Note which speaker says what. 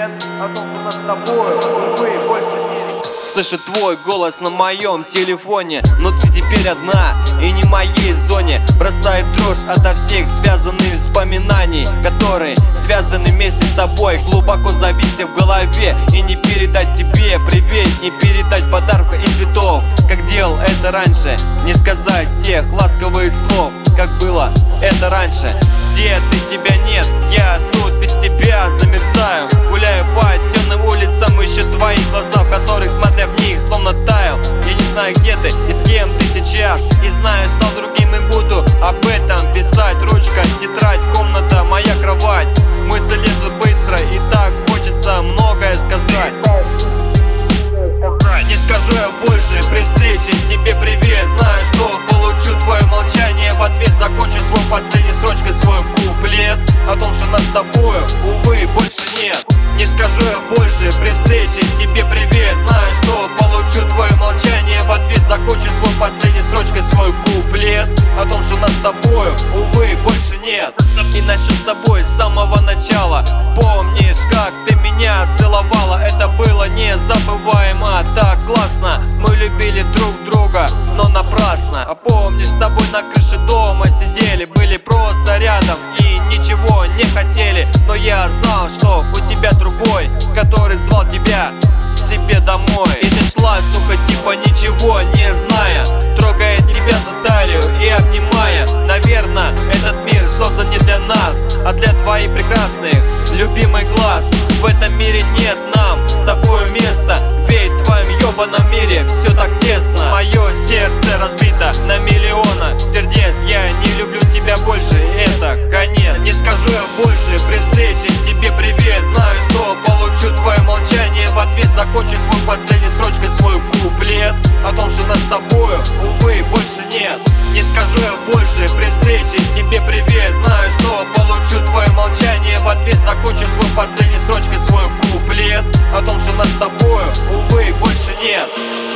Speaker 1: куплет о том, что нас с тобой, увы, больше нет.
Speaker 2: Слышу твой голос на моем телефоне, но ты теперь одна и не в моей зоне. Бросает дрожь ото всех связанных воспоминаний, которые связаны вместе с тобой, глубоко зависят в голове. И не передать тебе привет, не передать подарка и цветов, как делал это раньше. Не сказать тех ласковых слов, как было это раньше. Где ты, тебя нет, я тут без тебя замерзаю. Гуляю по темным улицам, ищу твои глаза, в которых, смотря в них, словно таял. Я не знаю, где ты и с кем ты сейчас, и знаю, стал другим и буду об этом писать. Ручка, тетрадь, комната, моя кровать. Мысли лезут быстро и так хочется многое сказать. Не скажу я больше при встрече тебе привет. Знаю, что получу твое молчание в ответ. Закончу свой последней строчкой свой куплет о том, что нас с тобою, увы, больше нет. Не скажу я больше при встрече тебе привет. Знаю, что получу твое молчание в ответ. Закончу свой последней строчкой свой куплет о том, что нас с тобою, увы, больше нет. И начну с тобой с самого начала. Помнишь, как ты меня целовала? Это было незабываемо, так классно. Мы любили друг друга, но напрасно. А помнишь, с тобой на крыше дома сидели, были просто рядом и ничего не хотели. Но я знал, что у тебя другой, который звал тебя к себе домой. И ты шла, сука, типа ничего не зная, трогая тебя за талию и обнимая. Наверное, этот мир создан не для нас, а для твоих прекрасных, любимых глаз. В этом мире нет нам с тобой места, ведь в твоем ёбаном мире все так тесно. Мое сердце разбито на миллиона сердец. Я не люблю тебя больше, это конец. Не скажу я больше при встрече тебе привет. Знаю, что получу твое молчание в ответ. Закончу свой последней строчкой свой куплет о том, что нас с тобою, увы, больше нет. Не скажу я больше при встрече тебе привет. Знаю, что получу твое молчание в ответ. Закончу свой последней строчкой свой куплет о том, что нас с тобою, увы, больше нет.